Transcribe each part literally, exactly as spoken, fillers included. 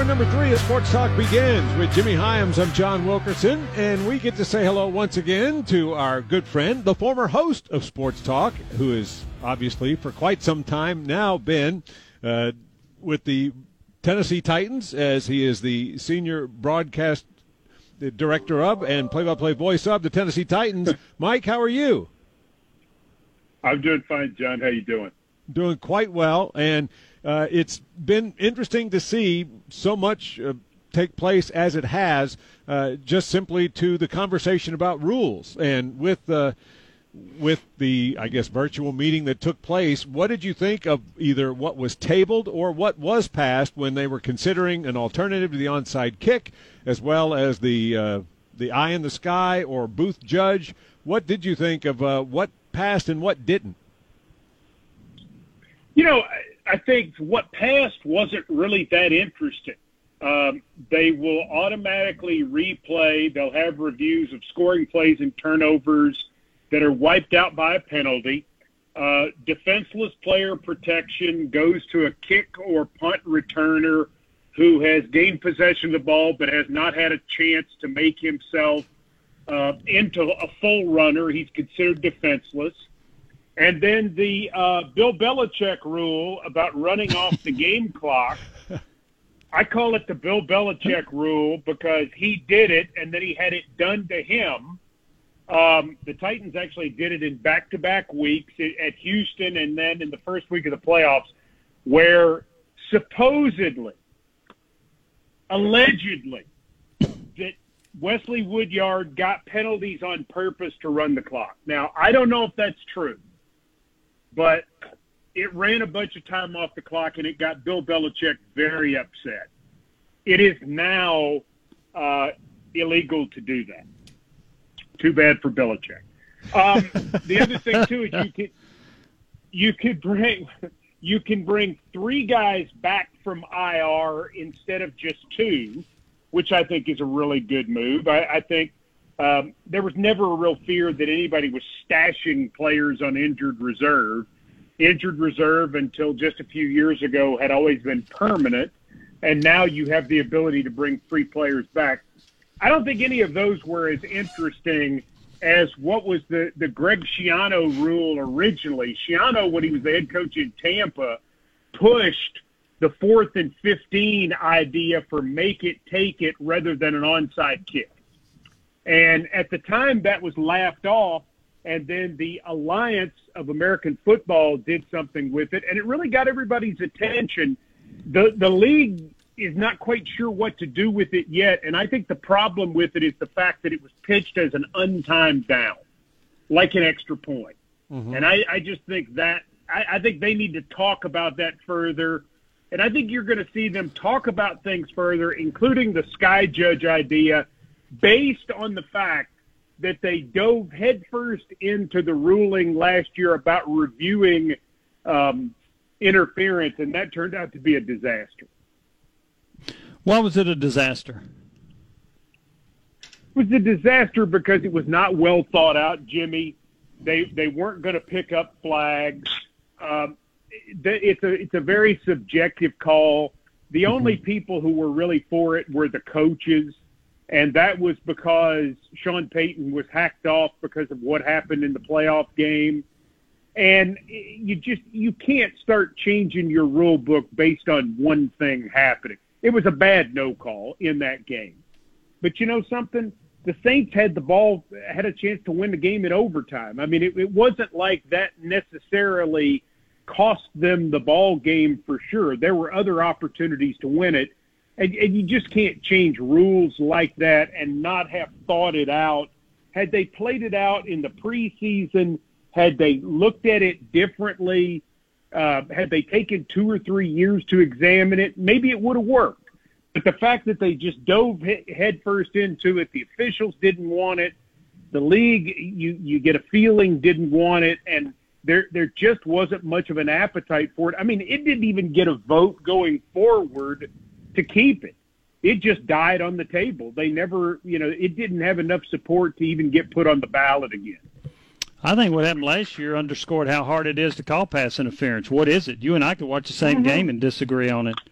Hour number three of Sports Talk begins with Jimmy Hyams. I'm John Wilkerson, and we get to say hello once again to our good friend, the former host of Sports Talk, who has obviously for quite some time now been uh, with the Tennessee Titans, as he is the senior broadcast director of and play-by-play voice of the Tennessee Titans. Mike, how are you? I'm doing fine, John. How you doing? Doing quite well, and uh, it's been interesting to see so much uh, take place as it has, uh, just simply to the conversation about rules. And with uh, with the, I guess, virtual meeting that took place, what did you think of either what was tabled or what was passed when they were considering an alternative to the onside kick, as well as the uh, the eye in the sky or booth judge? What did you think of uh, what passed and what didn't? You know, I think what passed wasn't really that interesting. Um, they will automatically replay. They'll have reviews of scoring plays and turnovers that are wiped out by a penalty. Uh, defenseless player protection goes to a kick or punt returner who has gained possession of the ball but has not had a chance to make himself uh, into a full runner. He's considered defenseless. And then the uh, Bill Belichick rule about running off the game clock. I call it the Bill Belichick rule because he did it and then he had it done to him. Um, the Titans actually did it in back-to-back weeks at Houston and then in the first week of the playoffs, where supposedly, allegedly, that Wesley Woodyard got penalties on purpose to run the clock. Now, I don't know if that's true, but it ran a bunch of time off the clock, and it got Bill Belichick very upset. It is now uh, illegal to do that. Too bad for Belichick. Um, the other thing too is you can you could bring you can bring three guys back from I R instead of just two, which I think is a really good move. I, I think um, there was never a real fear that anybody was stashing players on injured reserve. Injured reserve until just a few years ago had always been permanent, and now you have the ability to bring three players back. I don't think any of those were as interesting as what was the, the Greg Schiano rule originally. Schiano, when he was the head coach in Tampa, pushed the fourth and fifteen idea for make it, take it, rather than an onside kick. And at the time, that was laughed off, and then the Alliance of American Football did something with it, and it really got everybody's attention. The the league is not quite sure what to do with it yet, and I think the problem with it is the fact that it was pitched as an untimed down, like an extra point. Mm-hmm. And I, I just think that I, I think they need to talk about that further, and I think you're going to see them talk about things further, including the sky judge idea, based on the fact that they dove headfirst into the ruling last year about reviewing um, interference, and that turned out to be a disaster. Why was it a disaster? It was a disaster because it was not well thought out, Jimmy. They they weren't going to pick up flags. Um, it's a it's a very subjective call. The mm-hmm. only people who were really for it were the coaches. And that was because Sean Payton was hacked off because of what happened in the playoff game. And you just you can't start changing your rule book based on one thing happening. It was a bad no call in that game. But you know something? The Saints had the ball, had a chance to win the game in overtime. I mean, it, it wasn't like that necessarily cost them the ball game for sure. There were other opportunities to win it. And, and you just can't change rules like that and not have thought it out. Had they played it out in the preseason, had they looked at it differently, uh, had they taken two or three years to examine it, maybe it would have worked. But the fact that they just dove headfirst into it, the officials didn't want it, the league, you, you get a feeling, didn't want it, and there there just wasn't much of an appetite for it. I mean, it didn't even get a vote going forward to keep it. It just died on the table. They never, you know, it didn't have enough support to even get put on the ballot again. I think what happened last year underscored how hard it is to call pass interference. What is it? You and I could watch the same mm-hmm. game and disagree on it.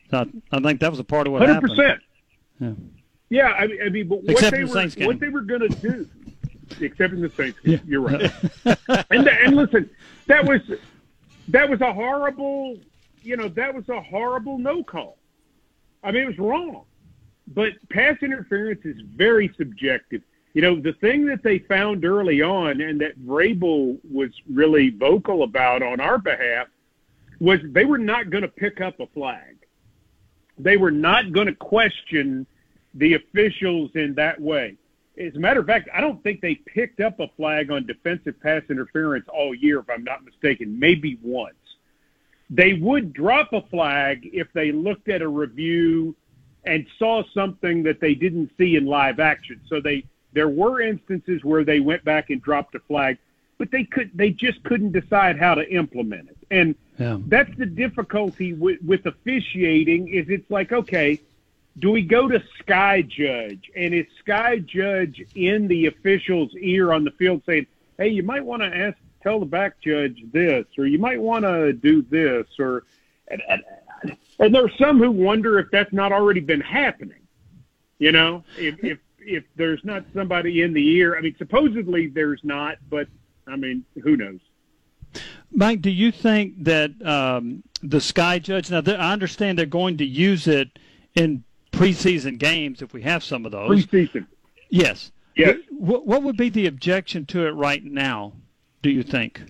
I, I think that was a part of what Hundred happened. percent. Yeah. Yeah, I mean, I mean, but what Except they in the were Saints game. what they were going to do, except in the Saints game, Yeah. you're right. and and listen, that was that was a horrible, you know, that was a horrible no call. I mean, it was wrong. But pass interference is very subjective. You know, the thing that they found early on, and that Vrabel was really vocal about on our behalf, was they were not going to pick up a flag. They were not going to question the officials in that way. As a matter of fact, I don't think they picked up a flag on defensive pass interference all year, if I'm not mistaken, maybe once. They would drop a flag if they looked at a review and saw something that they didn't see in live action. So they there were instances where they went back and dropped a flag, but they could they just couldn't decide how to implement it. And Yeah. that's the difficulty with, with officiating is it's like, okay, do we go to Sky Judge? And is Sky Judge in the official's ear on the field saying, hey, you might want to ask, tell the back judge this, or you might want to do this, or and, and, and there are some who wonder if that's not already been happening. You know, if if if there's not somebody in the ear. I mean, supposedly there's not, but I mean, who knows? Mike, do you think that um, the Sky Judge, now I understand they're going to use it in preseason games if we have some of those. Preseason. Yes. Yes. What, what would be the objection to it right now, do you think?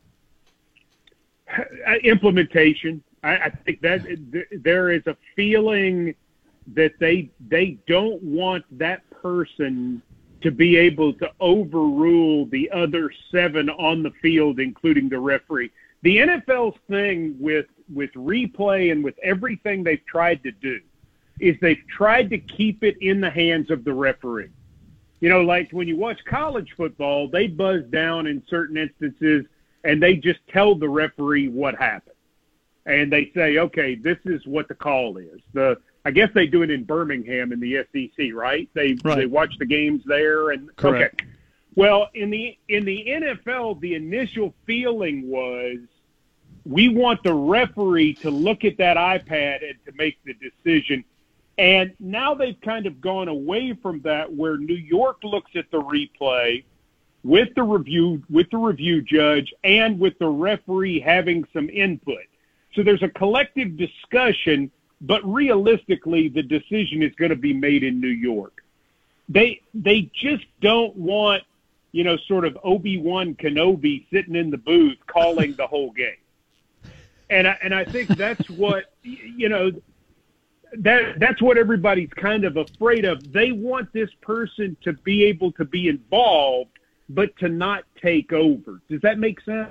Uh, implementation. I, I think that th- there is a feeling that they they don't want that person to be able to overrule the other seven on the field, including the referee. The N F L's thing with with replay and with everything they've tried to do is they've tried to keep it in the hands of the referee. You know, like when you watch college football, they buzz down in certain instances and they just tell the referee what happened. And they say, okay, this is what the call is. The I guess they do it in Birmingham in the S E C, right? They Right. they watch the games there and Correct. okay. Well, in the in the N F L, the initial feeling was we want the referee to look at that iPad and to make the decision. And now they've kind of gone away from that, where New York looks at the replay with the review with the review judge and with the referee having some input. So there's a collective discussion, but realistically, the decision is going to be made in New York. They they just don't want, you know, sort of Obi-Wan Kenobi sitting in the booth calling the whole game. And I, and I think that's what, you know, that that's what everybody's kind of afraid of. They want this person to be able to be involved, but to not take over. Does that make sense?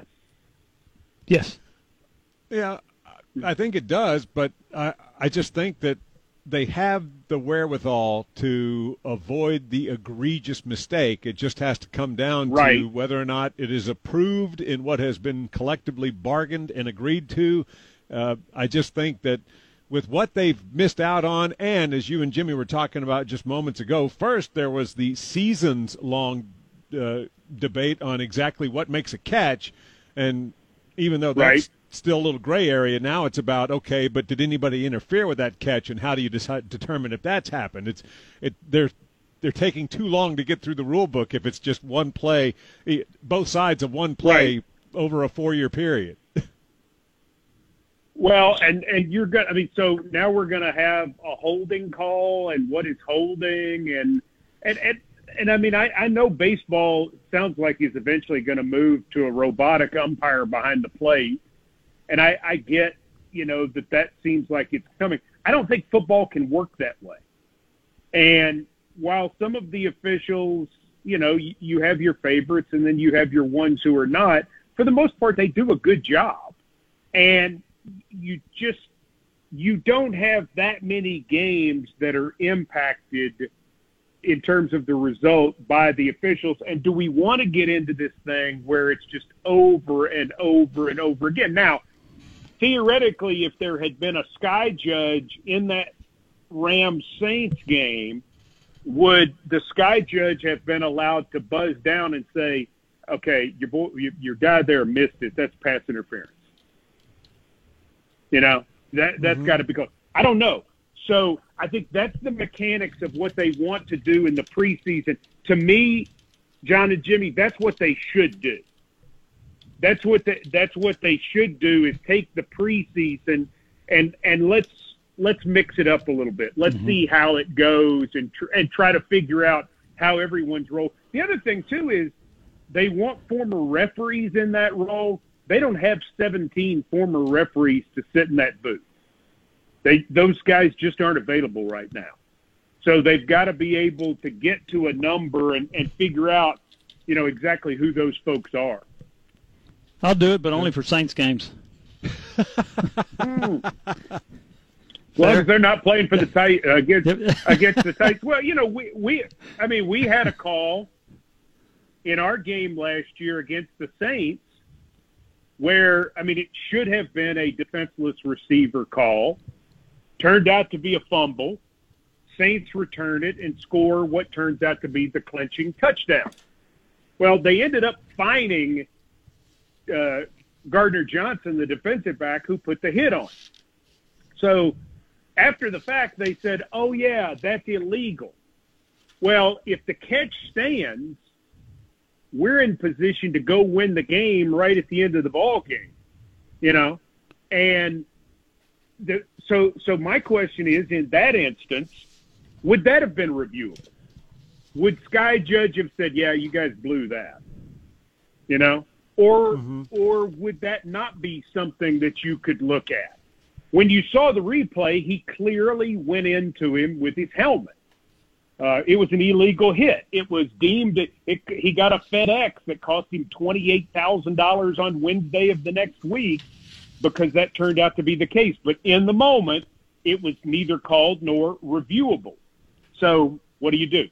Yes. Yeah, I think it does, but I, I just think that they have the wherewithal to avoid the egregious mistake. It just has to come down Right. to whether or not it is approved in what has been collectively bargained and agreed to. Uh, I just think that with what they've missed out on, and as you and Jimmy were talking about just moments ago, first there was the seasons-long uh, debate on exactly what makes a catch, and even though that's Right. still a little gray area, now it's about, okay, but did anybody interfere with that catch, and how do you decide, determine if that's happened? It's it they're they're taking too long to get through the rule book if it's just one play, eh, both sides of one play Right. over a four-year period. Well, and, and you're going to, I mean, so now we're going to have a holding call and what is holding. And, and, and, and I mean, I, I know baseball sounds like is eventually going to move to a robotic umpire behind the plate. And I, I get, you know, that that seems like it's coming. I don't think football can work that way. And while some of the officials, you know, you, you have your favorites and then you have your ones who are not, for the most part, they do a good job. And you just you don't have that many games that are impacted in terms of the result by the officials. And do we want to get into this thing where it's just over and over and over again? Now, theoretically, if there had been a Sky Judge in that Rams-Saints game, would the Sky Judge have been allowed to buzz down and say, okay, your boy, your, your guy there missed it, that's pass interference? You know, that, that's Mhm. got to be called. I don't know. So I think that's the mechanics of what they want to do in the preseason. To me, John and Jimmy, that's what they should do. That's what they, that's what they should do is take the preseason and and let's let's mix it up a little bit. Let's mm-hmm. see how it goes and tr- and try to figure out how everyone's role. The other thing too is they want former referees in that role. They don't have seventeen former referees to sit in that booth. They those guys just aren't available right now. So they've got to be able to get to a number and, and figure out, you know, exactly who those folks are. I'll do it, but only for Saints games. mm. As long as they're not playing for the Titans uh, against against the Titans. Well, you know, we we I mean, we had a call in our game last year against the Saints where, I mean, it should have been a defenseless receiver call. Turned out to be a fumble. Saints return it and score what turns out to be the clinching touchdown. Well, they ended up fining uh, Gardner Johnson, the defensive back, who put the hit on. So after the fact, they said, oh, yeah, that's illegal. Well, if the catch stands, we're in position to go win the game right at the end of the ball game, you know? And the, so so my question is, in that instance, would that have been reviewable? Would Sky Judge have said, yeah, you guys blew that, you know? Or mm-hmm. or would that not be something that you could look at? When you saw the replay, he clearly went into him with his helmet. Uh, it was an illegal hit. It was deemed it, it, he got a FedEx that cost him twenty-eight thousand dollars on Wednesday of the next week because that turned out to be the case. But in the moment, it was neither called nor reviewable. So what do you do?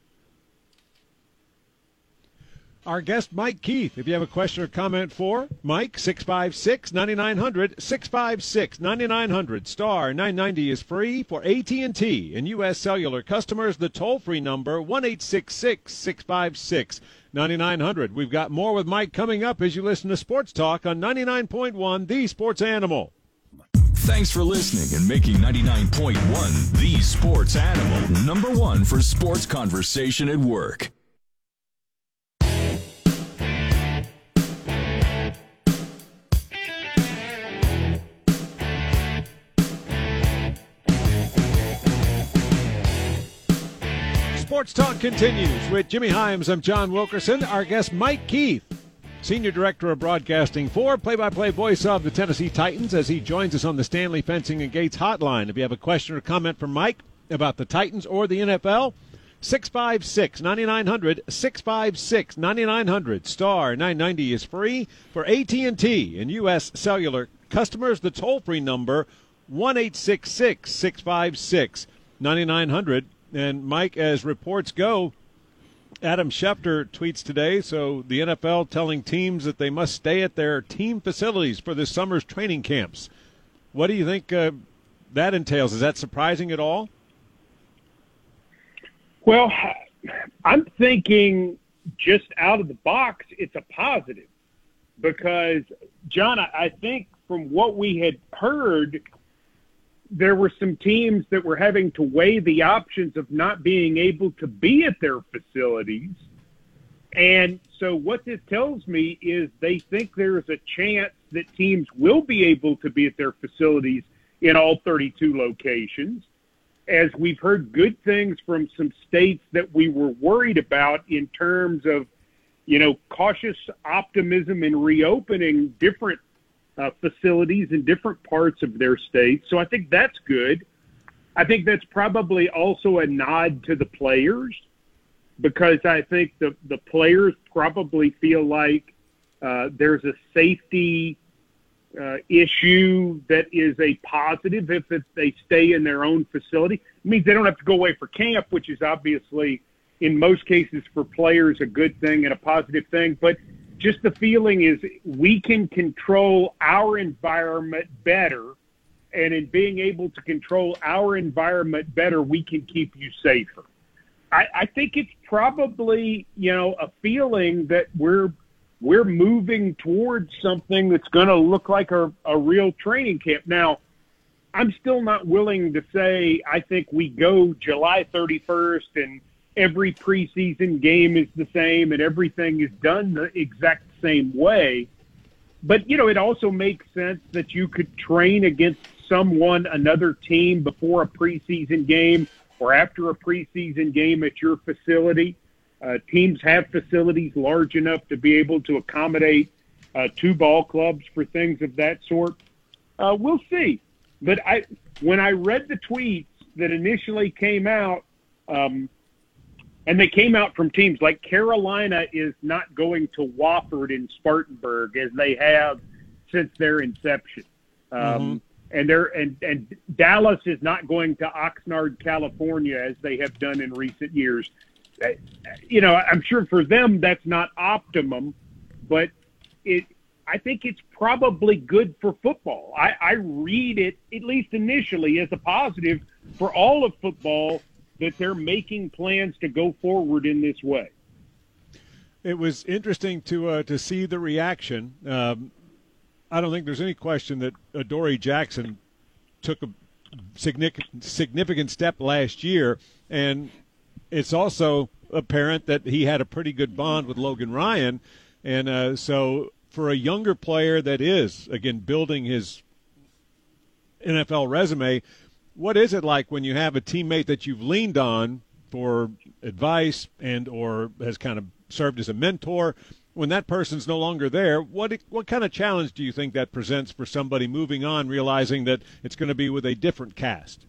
Our guest, Mike Keith. If you have a question or comment for Mike, six five six, nine nine zero zero, six five six, nine nine zero zero. Star nine ninety is free for A T and T and U S Cellular customers. The toll-free number, one eight six six, six five six, nine nine zero zero. We've got more with Mike coming up as you listen to Sports Talk on ninety-nine point one, The Sports Animal. Thanks for listening and making ninety-nine point one The Sports Animal, number one for sports conversation at work. Sports Talk continues with Jimmy Hyams. I'm John Wilkerson. Our guest, Mike Keith, Senior Director of Broadcasting for play-by-play voice of the Tennessee Titans, as he joins us on the Stanley Fencing and Gates hotline. If you have a question or comment for Mike about the Titans or the N F L, six five six, nine nine zero zero, six five six, nine nine zero zero. Star nine ninety is free for A T and T and U S Cellular customers. The toll-free number, one eight six six, six five six, nine nine zero zero. And, Mike, as reports go, Adam Schefter tweets today, so the N F L telling teams that they must stay at their team facilities for this summer's training camps. What do you think uh, that entails? Is that surprising at all? Well, I'm thinking just out of the box, it's a positive. Because, John, I think from what we had heard – there were some teams that were having to weigh the options of not being able to be at their facilities. And so what this tells me is they think there's a chance that teams will be able to be at their facilities in all thirty-two locations, as we've heard good things from some states that we were worried about in terms of, you know, cautious optimism in reopening different Uh, facilities in different parts of their state. So I think that's good. I think that's probably also a nod to the players, because I think the, the players probably feel like uh, there's a safety uh, issue that is a positive if, if they stay in their own facility. It means they don't have to go away for camp, which is obviously in most cases for players a good thing and a positive thing. But just the feeling is we can control our environment better, and in being able to control our environment better, we can keep you safer. I, I think it's probably, you know, a feeling that we're we're moving towards something that's going to look like a, a real training camp. Now, I'm still not willing to say I think we go July thirty-first and every preseason game is the same and everything is done the exact same way. But, you know, it also makes sense that you could train against someone, another team, before a preseason game or after a preseason game at your facility. Uh, teams have facilities large enough to be able to accommodate uh, two ball clubs for things of that sort. Uh, we'll see. But I, when I read the tweets that initially came out, um, and they came out from teams like Carolina is not going to Wofford in Spartanburg as they have since their inception. Um, mm-hmm. And they're and, and Dallas is not going to Oxnard, California, as they have done in recent years. You know, I'm sure for them that's not optimum, but it. I think it's probably good for football. I, I read it, at least initially, as a positive for all of football that they're making plans to go forward in this way. It was interesting to uh, to see the reaction. Um, I don't think there's any question that Adoree Jackson took a significant significant step last year, and it's also apparent that he had a pretty good bond with Logan Ryan, and uh, so for a younger player that is, again, building his N F L resume, what is it like when you have a teammate that you've leaned on for advice and or has kind of served as a mentor? When that person's no longer there, what what kind of challenge do you think that presents for somebody moving on, realizing that it's going to be with a different cast?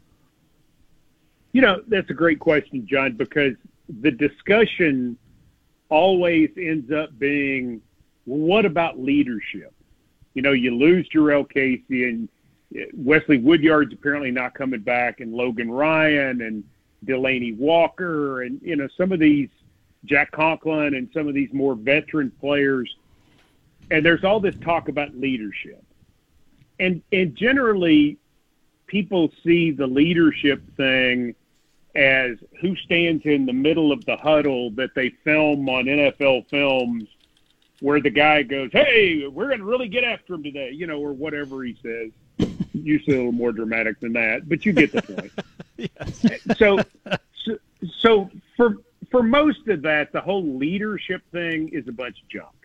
You know, that's a great question, John, because the discussion always ends up being, well, what about leadership? You know, you lose Jurrell Casey, and Wesley Woodyard's apparently not coming back, and Logan Ryan and Delaney Walker, and, you know, some of these, Jack Conklin and some of these more veteran players. And there's all this talk about leadership. And and generally, people see the leadership thing as who stands in the middle of the huddle that they film on N F L films where the guy goes, hey, we're going to really get after him today, you know, or whatever he says. Usually a little more dramatic than that, but you get the point. Yes. So, so, so for for most of that, the whole leadership thing is a bunch of junk,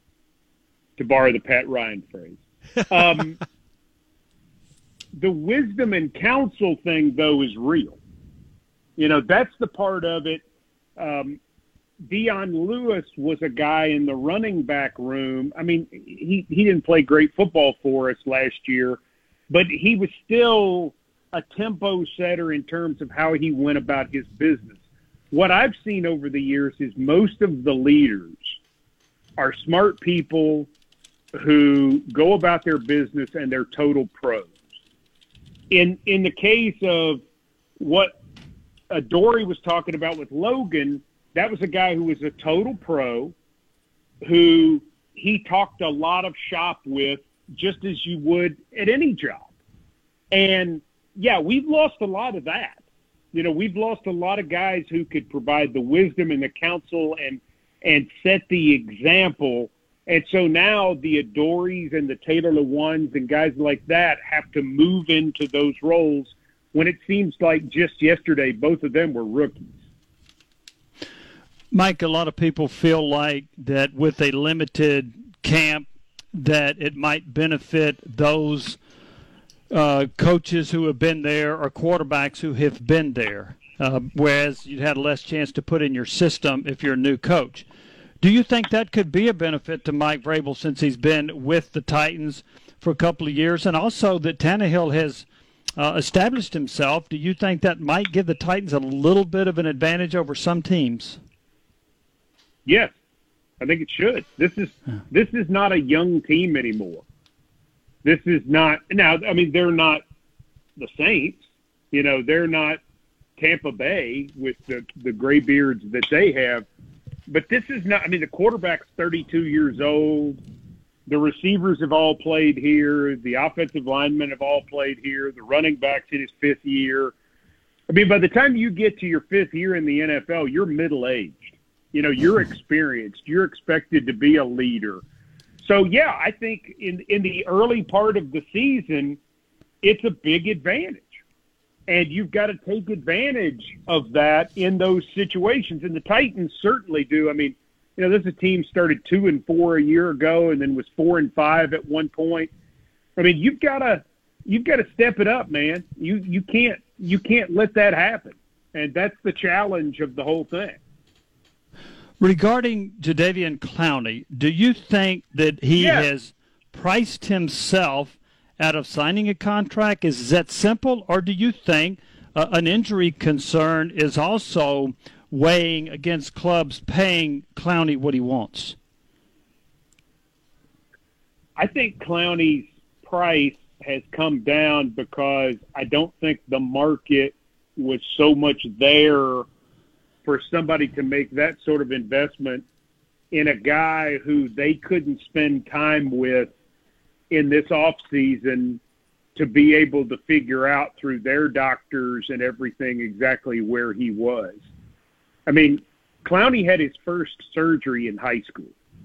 to borrow the Pat Ryan phrase. Um, the wisdom and counsel thing, though, is real. You know, that's the part of it. Um, Dion Lewis was a guy in the running back room. I mean, he, he didn't play great football for us last year, but he was still a tempo setter in terms of how he went about his business. What I've seen over the years is most of the leaders are smart people who go about their business and they're total pros. In in the case of what Adoree was talking about with Logan, that was a guy who was a total pro, who he talked a lot of shop with, just as you would at any job. And, yeah, we've lost a lot of that. You know, we've lost a lot of guys who could provide the wisdom and the counsel and and set the example. And so now the Adorees and the Taylor Lewans and guys like that have to move into those roles when it seems like just yesterday both of them were rookies. Mike, a lot of people feel like that with a limited camp that it might benefit those uh, coaches who have been there or quarterbacks who have been there, uh, whereas you'd had less chance to put in your system if you're a new coach. Do you think that could be a benefit to Mike Vrabel since he's been with the Titans for a couple of years, and also that Tannehill has uh, established himself? Do you think that might give the Titans a little bit of an advantage over some teams? Yes, I think it should. This is this is not a young team anymore. This is not now. I mean, they're not the Saints. You know, they're not Tampa Bay with the the graybeards that they have. But this is not. I mean, the quarterback's thirty-two years old. The receivers have all played here. The offensive linemen have all played here. The running back's in his fifth year. I mean, by the time you get to your fifth year in the N F L, you're middle-aged. You know, you're experienced. You're expected to be a leader. So, yeah, I think in in the early part of the season, it's a big advantage. And you've got to take advantage of that in those situations. And the Titans certainly do. I mean, you know, this is a team started two and four a year ago and then was four and five at one point. I mean, you've got to you've got to step it up, man. You you can't you can't let that happen. And that's the challenge of the whole thing. Regarding Jadeveon Clowney, do you think that he yeah. has priced himself out of signing a contract? Is that simple, or do you think uh, an injury concern is also weighing against clubs paying Clowney what he wants? I think Clowney's price has come down because I don't think the market was so much there for somebody to make that sort of investment in a guy who they couldn't spend time with in this off season to be able to figure out through their doctors and everything exactly where he was. I mean, Clowney had his first surgery in high school,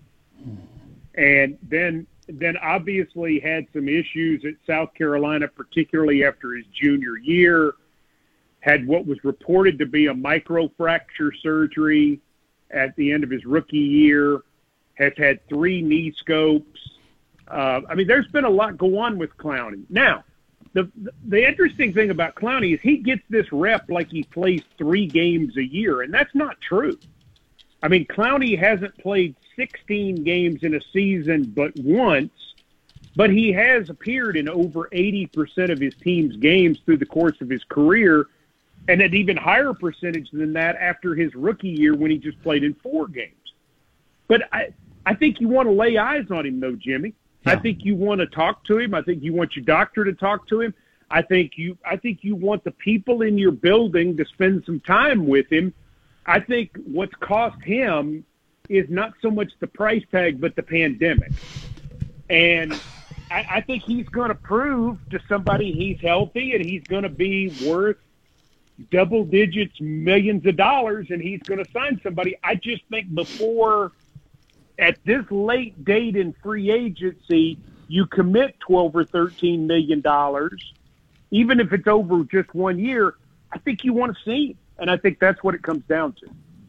and then then obviously had some issues at South Carolina, particularly after his junior year, had what was reported to be a microfracture surgery at the end of his rookie year, has had three knee scopes. Uh, I mean, there's been a lot go on with Clowney. Now, the the interesting thing about Clowney is he gets this rep like he plays three games a year, and that's not true. I mean, Clowney hasn't played sixteen games in a season but once, but he has appeared in over eighty percent of his team's games through the course of his career, and an even higher percentage than that after his rookie year when he just played in four games. But I, I think you want to lay eyes on him, though, Jimmy. Yeah. I think you want to talk to him. I think you want your doctor to talk to him. I think you I think you want the people in your building to spend some time with him. I think what's cost him is not so much the price tag, but the pandemic. And I, I think he's going to prove to somebody he's healthy and he's going to be worth double digits, millions of dollars, and he's going to sign somebody. I just think before, at this late date in free agency, you commit twelve or thirteen million dollars, even if it's over just one year. I think you want to see him, and I think that's what it comes down to.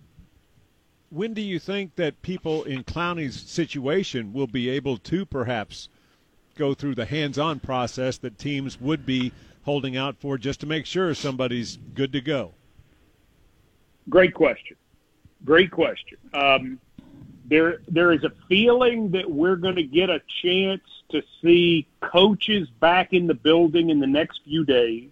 When do you think that people in Clowney's situation will be able to perhaps go through the hands-on process that teams would be holding out for just to make sure somebody's good to go? Great question. Great question. Um, there, there is a feeling that we're going to get a chance to see coaches back in the building in the next few days.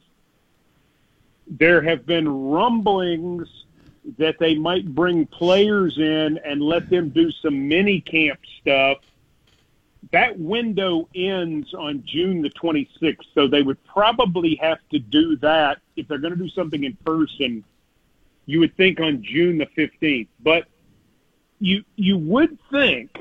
There have been rumblings that they might bring players in and let them do some mini camp stuff. That window ends on June the twenty-sixth, so they would probably have to do that if they're going to do something in person. You would think on June the fifteenth, but you you would think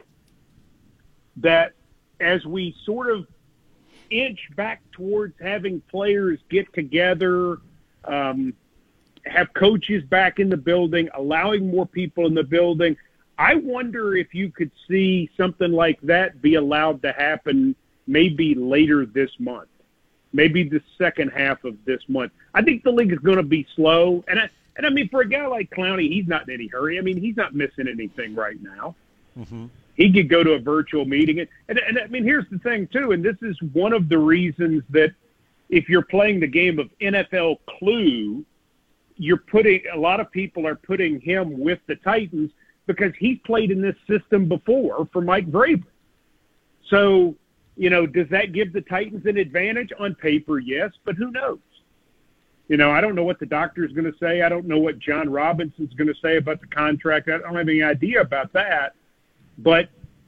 that as we sort of inch back towards having players get together, um, have coaches back in the building, allowing more people in the building, I wonder if you could see something like that be allowed to happen maybe later this month, maybe the second half of this month. I think the league is going to be slow. And I, and I mean, for a guy like Clowney, he's not in any hurry. I mean, he's not missing anything right now. Mm-hmm. He could go to a virtual meeting. And, and, and I mean, here's the thing, too, and this is one of the reasons that if you're playing the game of N F L Clue, you're putting – a lot of people are putting him with the Titans because he's played in this system before for Mike Vrabel. So, you know, does that give the Titans an advantage? On paper, yes, but who knows? You know, I don't know what the doctor's going to say. I don't know what John Robinson's going to say about the contract. I don't have any idea about that. But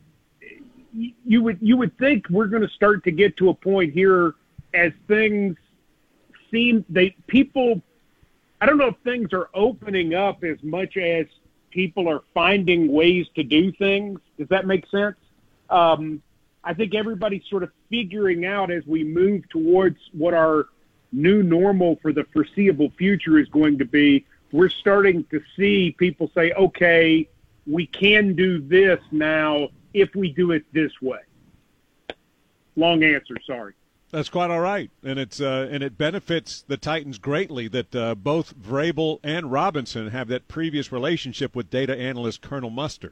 you would you would think we're going to start to get to a point here as things seem they people I don't know if things are opening up as much as people are finding ways to do things. Does that make sense? Um, I think everybody's sort of figuring out as we move towards what our new normal for the foreseeable future is going to be. We're starting to see people say, okay, we can do this now if we do it this way. Long answer, sorry. That's quite all right, and it's uh, and it benefits the Titans greatly that uh, both Vrabel and Robinson have that previous relationship with data analyst Colonel Mustard.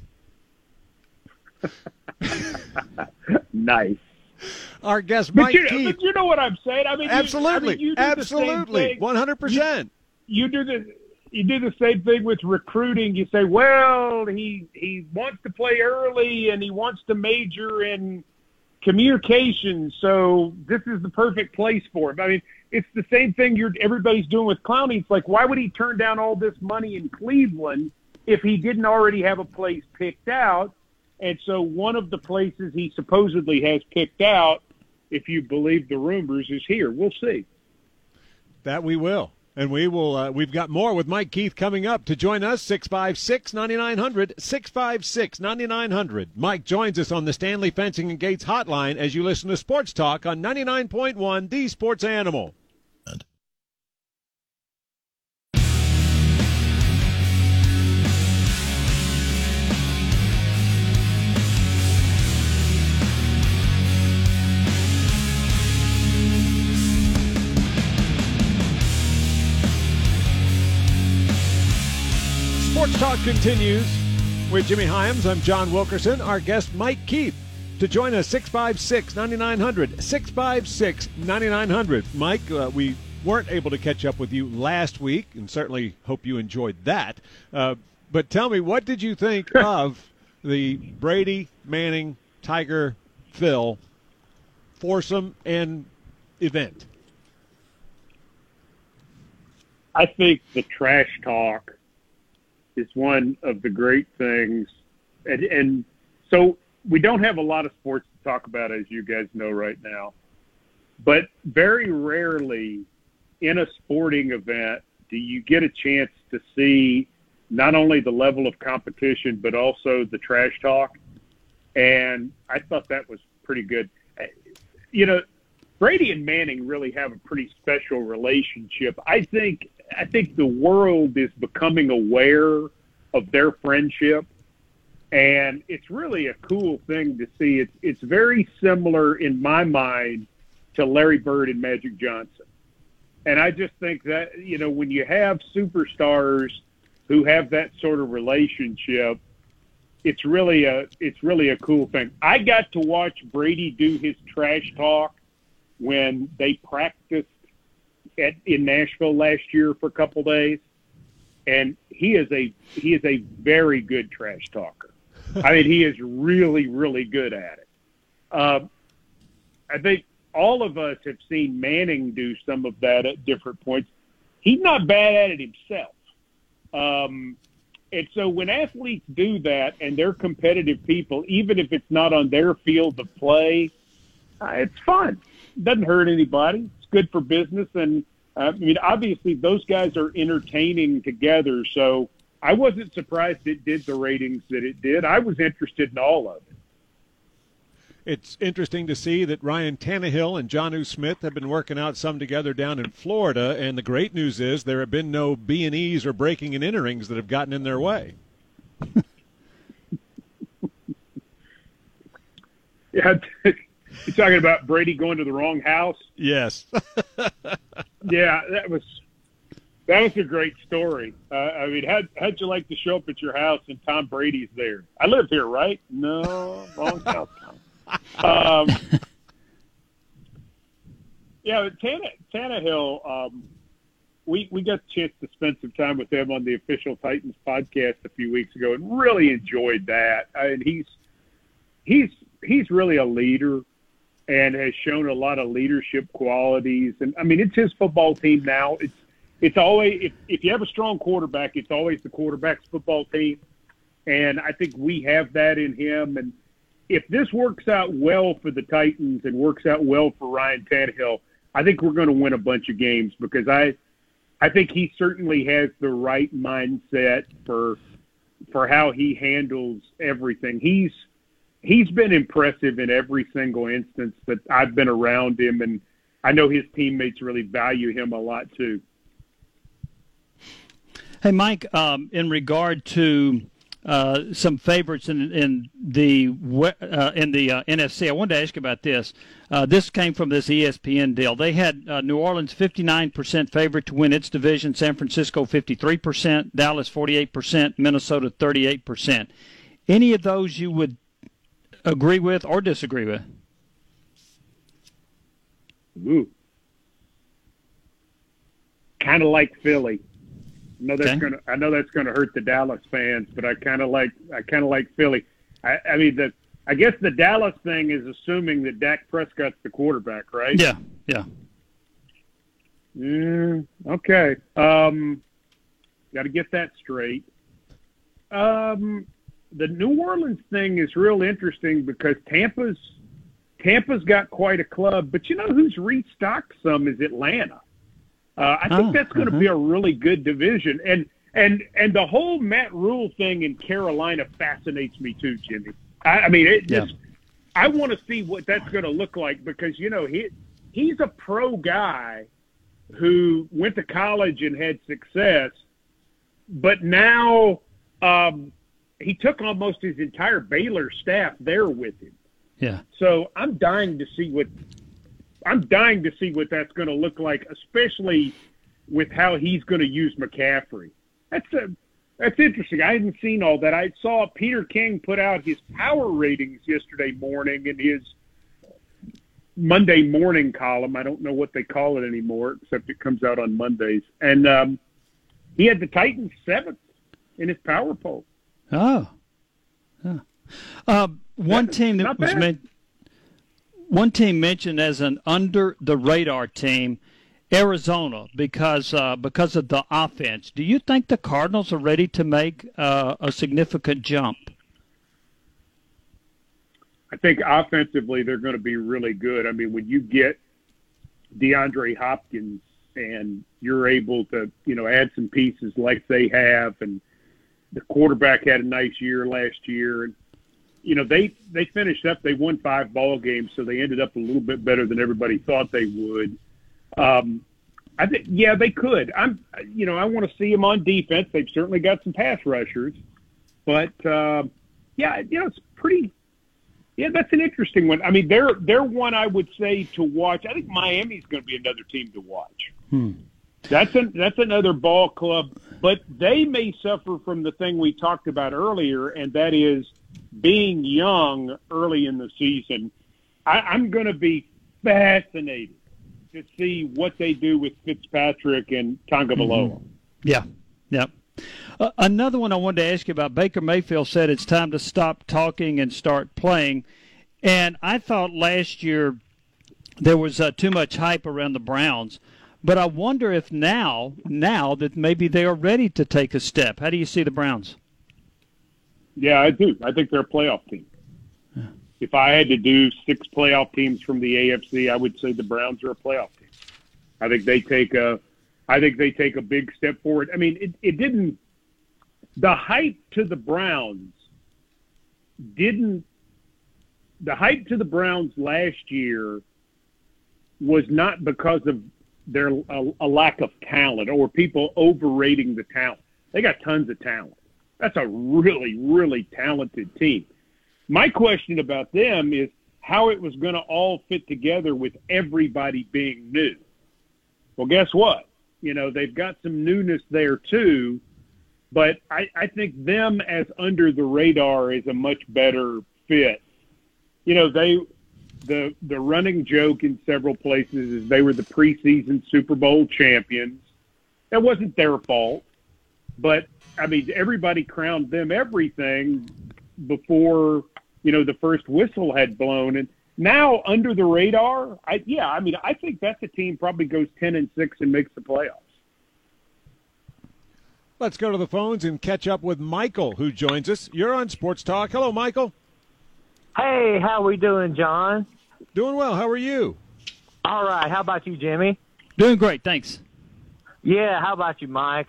Nice. Our guest, But Mike you, Keith. but you know what I'm saying? I mean, Absolutely, you, I mean, you do absolutely, one hundred percent. You do the you do the same thing with recruiting. You say, well, he he wants to play early and he wants to major in communication, so this is the perfect place for him. I mean, it's the same thing you're everybody's doing with Clowney. It's like, why would he turn down all this money in Cleveland if he didn't already have a place picked out? And so one of the places he supposedly has picked out, if you believe the rumors, is here. We'll see. That we will. And we will. Uh, we've got more with Mike Keith coming up. To join us, six five six, nine nine hundred, six five six, nine nine hundred. Mike joins us on the Stanley Fencing and Gates hotline as you listen to Sports Talk on ninety-nine point one, The Sports Animal. Sports Talk continues with Jimmy Hyams. I'm John Wilkerson. Our guest, Mike Keith. To join us, six five six, nine nine hundred, six five six, nine nine hundred. Mike, uh, we weren't able to catch up with you last week, and certainly hope you enjoyed that. Uh, but tell me, what did you think of the Brady, Manning, Tiger, Phil foursome and event? I think the trash talk is one of the great things. And, and so we don't have a lot of sports to talk about, as you guys know right now. But very rarely in a sporting event do you get a chance to see not only the level of competition, but also the trash talk. And I thought that was pretty good. You know, Brady and Manning really have a pretty special relationship. I think I think the world is becoming aware of their friendship, and it's really a cool thing to see. It's it's very similar in my mind to Larry Bird and Magic Johnson. And I just think that, you know, when you have superstars who have that sort of relationship, it's really a it's really a cool thing. I got to watch Brady do his trash talk when they practiced at, in Nashville last year for a couple days, and he is a he is a very good trash talker. I mean, he is really, really good at it. Um, I think all of us have seen Manning do some of that at different points. He's not bad at it himself. Um, and so when athletes do that and they're competitive people, even if it's not on their field of play, uh, it's fun. It doesn't hurt anybody. It's good for business. And, uh, I mean, obviously those guys are entertaining together. So I wasn't surprised it did the ratings that it did. I was interested in all of it. It's interesting to see that Ryan Tannehill and Jonnu Smith have been working out some together down in Florida, and the great news is there have been no B and E's or breaking and enterings that have gotten in their way. Yeah, you're talking about Brady going to the wrong house? Yes. Yeah, that was that was a great story. Uh, I mean, how'd, how'd you like to show up at your house and Tom Brady's there? I live here, right? No, wrong house, Tom. Um, yeah, Tanner, Tannehill, um, we, we got a chance to spend some time with him on the Official Titans podcast a few weeks ago and really enjoyed that. I mean, he's, he's, he's really a leader and has shown a lot of leadership qualities. And I mean, it's his football team now. It's, it's always, if, if you have a strong quarterback, it's always the quarterback's football team. And I think we have that in him. And if this works out well for the Titans and works out well for Ryan Tannehill, I think we're going to win a bunch of games because I, I think he certainly has the right mindset for, for how he handles everything. He's, he's been impressive in every single instance that I've been around him, and I know his teammates really value him a lot too. Hey, Mike, um, in regard to uh, some favorites in in the uh, in the uh, N F C. I wanted to ask you about this. Uh, this came from this E S P N deal. They had uh, New Orleans fifty-nine percent favorite to win its division, San Francisco fifty-three percent, Dallas forty-eight percent, Minnesota thirty-eight percent. Any of those you would agree with or disagree with? Ooh. Kind of like Philly. I know that's Okay. gonna. I know that's gonna hurt the Dallas fans, but I kind of like. I kind of like Philly. I, I mean, the. I guess the Dallas thing is assuming that Dak Prescott's the quarterback, right? Yeah, yeah. Mm, okay. Um, got to get that straight. Um, the New Orleans thing is real interesting because Tampa's Tampa's got quite a club, but you know who's restocked some is Atlanta. Uh, I think Oh, that's going to uh-huh. be a really good division, and and and the whole Matt Rule thing in Carolina fascinates me too, Jimmy. I, I mean, it Yeah. just I want to see what that's going to look like because you know he he's a pro guy who went to college and had success, but now um, he took almost his entire Baylor staff there with him. Yeah. So I'm dying to see what I'm dying to see what that's going to look like, especially with how he's going to use McCaffrey. That's a, that's interesting. I hadn't seen all that. I saw Peter King put out his power ratings yesterday morning in his Monday morning column. I don't know what they call it anymore, except it comes out on Mondays. And um, he had the Titans seventh in his power poll. Oh. oh. Uh, one That- team that not was bad. men- one team mentioned as an under the radar team, Arizona, because uh, because of the offense. Do you think the Cardinals are ready to make uh, a significant jump? I think offensively they're going to be really good. I mean, when you get DeAndre Hopkins and you're able to, you know, add some pieces like they have, and the quarterback had a nice year last year, and you know they they finished up. They won five ball games, so they ended up a little bit better than everybody thought they would. Um, I think, yeah, they could. I'm, you know, I want to see them on defense. They've certainly got some pass rushers, but uh, yeah, you know, it's pretty. Yeah, that's an interesting one. I mean, they're they're one I would say to watch. I think Miami's going to be another team to watch. Hmm. That's an that's another ball club, but they may suffer from the thing we talked about earlier, and that is being young early in the season. I, I'm going to be fascinated to see what they do with Fitzpatrick and Tagovailoa. Mm-hmm. Yeah, yeah. Uh, another one I wanted to ask you about, Baker Mayfield said it's time to stop talking and start playing. And I thought last year there was uh, too much hype around the Browns. But I wonder if now, now that maybe they are ready to take a step. How do you see the Browns? Yeah, I do. I think they're a playoff team. Yeah. If I had to do six playoff teams from the A F C, I would say the Browns are a playoff team. I think they take a, I think they take a big step forward. I mean, it, it didn't. The hype to the Browns didn't. The hype to the Browns last year was not because of their a, a lack of talent or people overrating the talent. They got tons of talent. That's a really, really talented team. My question about them is how it was going to all fit together with everybody being new. Well, guess what? You know, they've got some newness there too, but I, I think them as under the radar is a much better fit. You know, they the the running joke in several places is they were the preseason Super Bowl champions. That wasn't their fault, but I mean, everybody crowned them everything before, you know, the first whistle had blown. And now under the radar, I, yeah, I mean, I think that's a team probably goes ten and six and makes the playoffs. Let's go to the phones and catch up with Michael, who joins us. You're on Sports Talk. Hello, Michael. Hey, how we doing, John? Doing well. How are you? All right. How about you, Jimmy? Doing great, thanks. Yeah, how about you, Mike?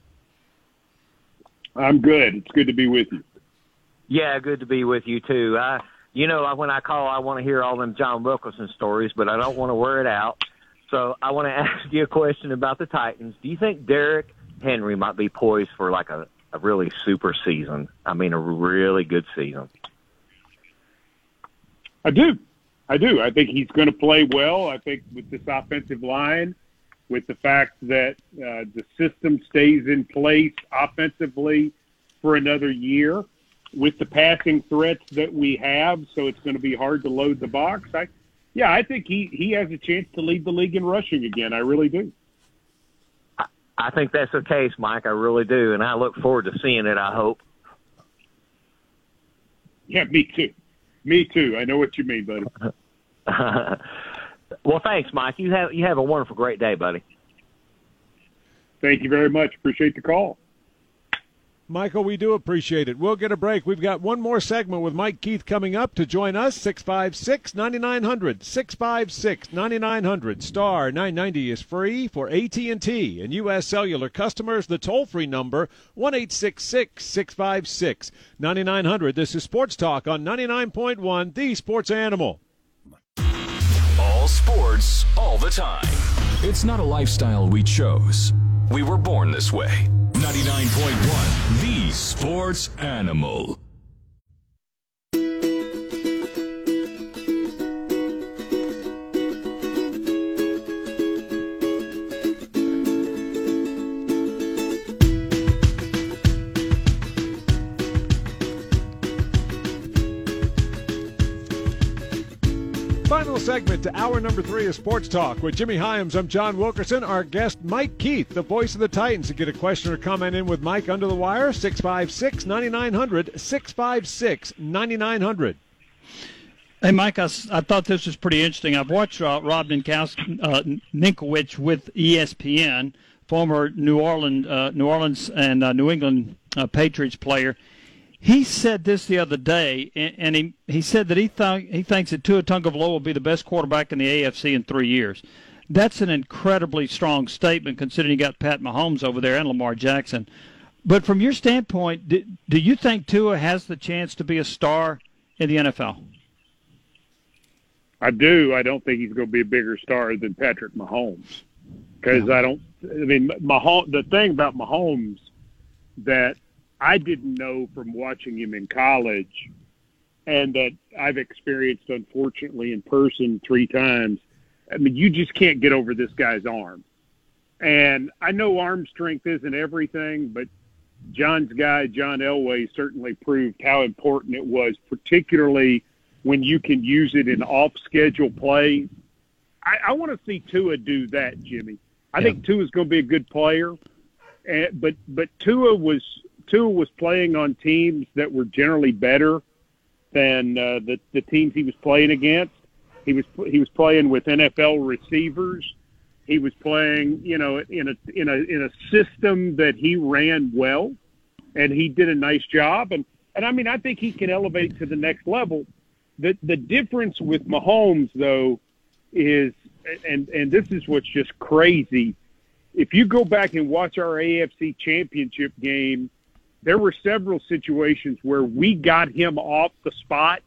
I'm good. It's good to be with you. Yeah, good to be with you, too. I, you know, when I call, I want to hear all them John Wilkerson stories, but I don't want to wear it out. So I want to ask you a question about the Titans. Do you think Derrick Henry might be poised for like a a really super season. I mean, a really good season. I do. I do. I think he's going to play well. I think with this offensive line, with the fact that uh, the system stays in place offensively for another year, with the passing threats that we have, so it's going to be hard to load the box. I, yeah, I think he, he has a chance to lead the league in rushing again. I really do. I, I think that's the case, Mike. I really do, and I look forward to seeing it, I hope. Yeah, me too. Me too. I know what you mean, buddy. Well, thanks, Mike. You have you have a wonderful, great day, buddy. Thank you very much. Appreciate the call. Michael, we do appreciate it. We'll get a break. We've got one more segment with Mike Keith coming up to join us. six five six, nine nine zero zero. six five six, nine nine zero zero. Star nine ninety is free for A T and T and U S Cellular customers. The toll-free number, one eight six six, six five six, nine nine zero zero. This is Sports Talk on ninety-nine point one, The Sports Animal. All sports, all the time. It's not a lifestyle we chose. We were born this way. ninety-nine point one, The Sports Animal. Final segment to hour number three of Sports Talk with Jimmy Hyams. I'm John Wilkerson. Our guest, Mike Keith, the voice of the Titans. To get a question or comment in with Mike under the wire, six five six, nine nine zero zero, six five six, nine nine zero zero. Hey, Mike, I, I thought this was pretty interesting. I've watched uh, Rob Ninkowski, uh, Ninkowicz with E S P N, former New Orleans, uh, New Orleans and uh, New England uh, Patriots player. He said this the other day, and he, he said that he, th- he thinks that Tua Tagovailoa will be the best quarterback in the A F C in three years. That's an incredibly strong statement considering you got Pat Mahomes over there and Lamar Jackson. But from your standpoint, do, do you think Tua has the chance to be a star in the N F L? I do. I don't think he's going to be a bigger star than Patrick Mahomes because I don't – I mean, Mahomes, the thing about Mahomes that – I didn't know from watching him in college and that I've experienced, unfortunately, in person three times. I mean, you just can't get over this guy's arm. And I know arm strength isn't everything, but John's guy, John Elway, certainly proved how important it was, particularly when you can use it in off-schedule play. I, I want to see Tua do that, Jimmy. I yeah. think Tua's going to be a good player, and, but but Tua was – Tua was playing on teams that were generally better than uh, the the teams he was playing against. He was he was playing with N F L receivers. He was playing, you know, in a in a in a system that he ran well, and he did a nice job. And and I mean, I think he can elevate to the next level. The the difference with Mahomes, though, is and and this is what's just crazy. If you go back and watch our A F C Championship game, there were several situations where we got him off the spot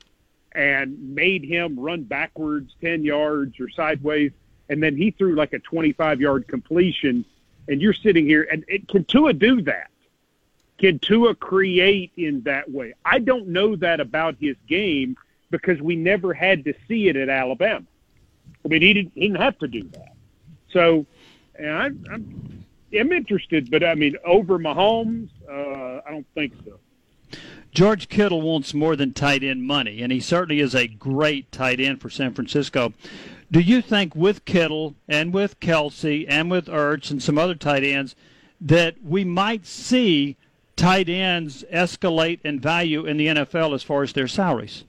and made him run backwards ten yards or sideways, and then he threw like a twenty-five-yard completion, and you're sitting here. And it, can Tua do that? Can Tua create in that way? I don't know that about his game because we never had to see it at Alabama. I mean, he didn't, he didn't have to do that. So, and I, I'm – I'm interested, but, I mean, over Mahomes, uh, I don't think so. George Kittle wants more than tight end money, and he certainly is a great tight end for San Francisco. Do you think with Kittle and with Kelsey and with Ertz and some other tight ends that we might see tight ends escalate in value in the N F L as far as their salaries?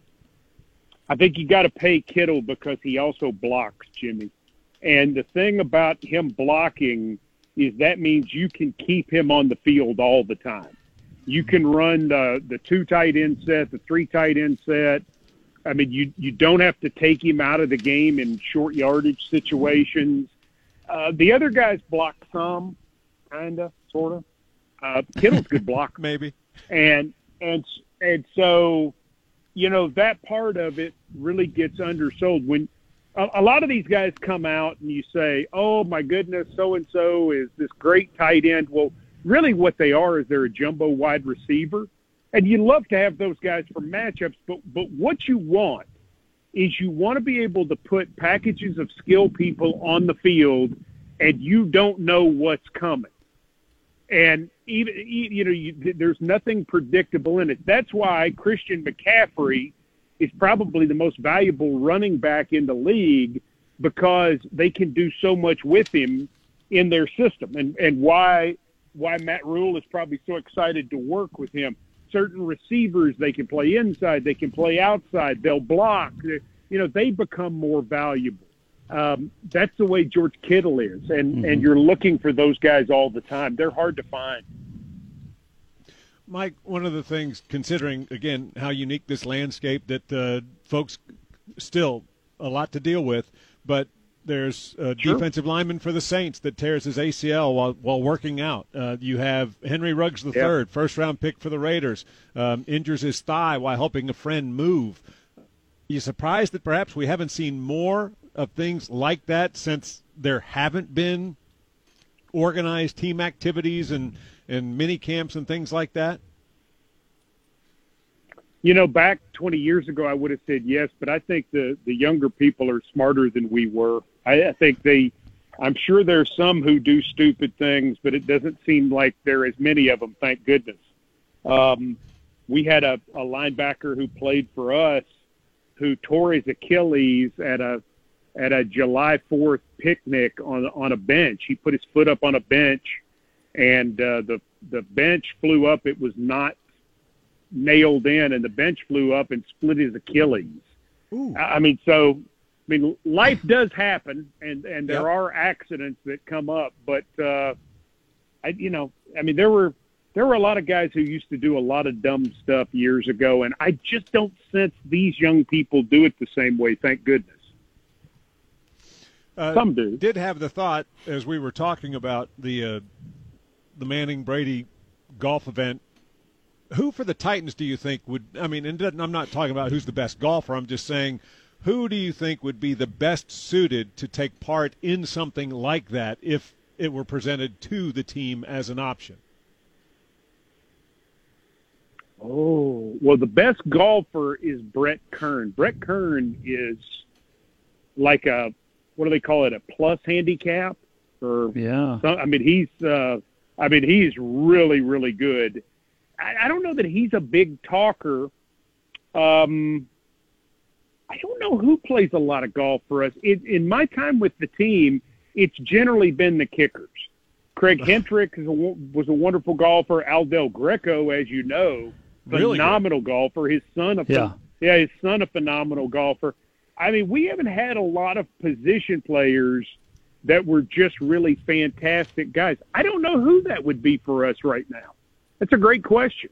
I think you got to pay Kittle because he also blocks, Jimmy. And the thing about him blocking – is that means you can keep him on the field all the time. You can run the, the two tight end set, the three tight end set. I mean, you, you don't have to take him out of the game in short yardage situations. Uh, the other guys block some, kind of, sort of. Uh, Kittle's good block. Maybe. And, and, and so, you know, that part of it really gets undersold. When a, a lot of these guys come out and you say, oh, my goodness, so-and-so is this great tight end. Well, really what they are is they're a jumbo wide receiver. And you love to have those guys for matchups, but but what you want is you want to be able to put packages of skill people on the field, and you don't know what's coming. And even you know, you, there's nothing predictable in it. That's why Christian McCaffrey is probably the most valuable running back in the league, because they can do so much with him in their system, and and why why Matt Rule is probably so excited to work with him. Certain receivers, they can play inside, they can play outside, they'll block. You know, they become more valuable. Um, that's the way George Kittle is, and, mm-hmm. and you're looking for those guys all the time. They're hard to find. Mike, one of the things, considering, again, how unique this landscape, that uh, folks still a lot to deal with, but there's a sure. defensive lineman for the Saints that tears his A C L while while working out. Uh, you have Henry Ruggs the yep. third, first-round pick for the Raiders, um, injures his thigh while helping a friend move. Are you surprised that perhaps we haven't seen more of things like that since there haven't been organized team activities and, and mini camps and things like that? You know, back twenty years ago, I would have said yes, but I think the, the younger people are smarter than we were. I, I think they, I'm sure there's some who do stupid things, but it doesn't seem like there are as many of them, thank goodness. Um, we had a, a linebacker who played for us who tore his Achilles at a at a July fourth picnic on on a bench. He put his foot up on a bench, and uh, the the bench flew up. It was not nailed in, and the bench flew up and split his Achilles. Ooh. I mean, so I mean, life does happen, and and there yep. are accidents that come up. But uh, I, you know, I mean, there were there were a lot of guys who used to do a lot of dumb stuff years ago, and I just don't sense these young people do it the same way. Thank goodness. Uh, Some do. Did have the thought as we were talking about the uh, the Manning Brady golf event. Who for the Titans do you think would? I mean, and I'm not talking about who's the best golfer. I'm just saying, who do you think would be the best suited to take part in something like that if it were presented to the team as an option? Oh, well, the best golfer is Brett Kern. Brett Kern is like a, what do they call it, a plus handicap? Or yeah. Some, I mean, he's, uh, I mean, he's really, really good. I, I don't know that he's a big talker. Um, I don't know who plays a lot of golf for us. It, in my time with the team, it's generally been the kickers. Craig Hendrick is a, was a wonderful golfer. Al Del Greco, as you know, phenomenal really golfer. His son, a yeah. yeah, his son, a phenomenal golfer. I mean, we haven't had a lot of position players that were just really fantastic guys. I don't know who that would be for us right now. That's a great question.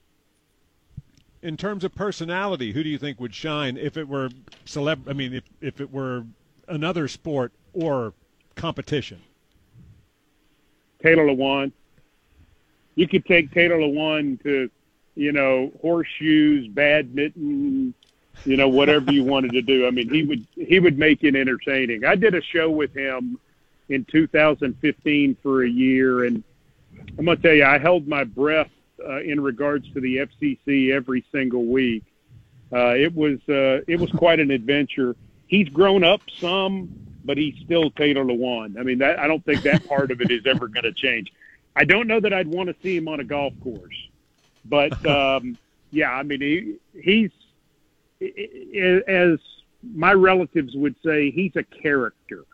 In terms of personality, who do you think would shine if it were celeb? I mean, if if it were another sport or competition? Taylor Lewan. You could take Taylor Lewan to, you know, horseshoes, badminton, you know, whatever you wanted to do. I mean, he would he would make it entertaining. I did a show with him in two thousand fifteen for a year, and I'm going to tell you, I held my breath uh, in regards to the F C C every single week. Uh, it was uh, it was quite an adventure. He's grown up some, but he's still Taylor Lewan. I mean, that, I don't think that part of it is ever going to change. I don't know that I'd want to see him on a golf course, but um, yeah, I mean, he, he's as my relatives would say, he's a character.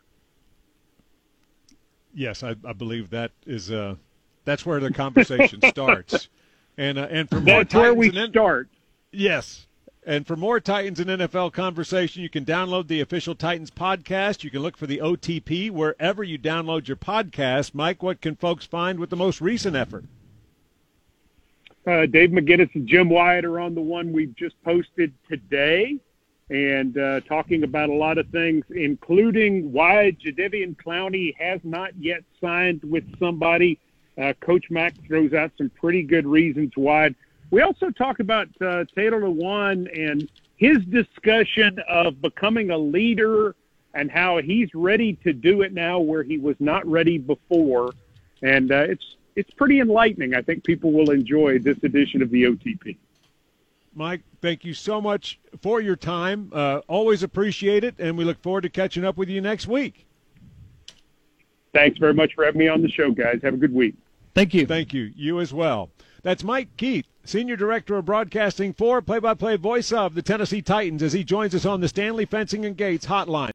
Yes, I, I believe that is uh, that's where the conversation starts, and uh, and for more that's where we N- start. Yes. And for more Titans and N F L conversation, you can download the official Titans podcast. You can look for the O T P wherever you download your podcast. Mike, what can folks find with the most recent effort? Uh, Dave McGinnis and Jim Wyatt are on the one we've just posted today, and uh, talking about a lot of things, including why Jadeveon Clowney has not yet signed with somebody. Uh, Coach Mack throws out some pretty good reasons why. We also talk about uh, Taylor Lewan and his discussion of becoming a leader and how he's ready to do it now where he was not ready before. And uh, it's it's pretty enlightening. I think people will enjoy this edition of the O T P. Mike, thank you so much for your time. Uh, always appreciate it, and we look forward to catching up with you next week. Thanks very much for having me on the show, guys. Have a good week. Thank you. Thank you. You as well. That's Mike Keith, Senior Director of Broadcasting for play-by-play voice of the Tennessee Titans, as he joins us on the Stanley Fencing and Gates hotline.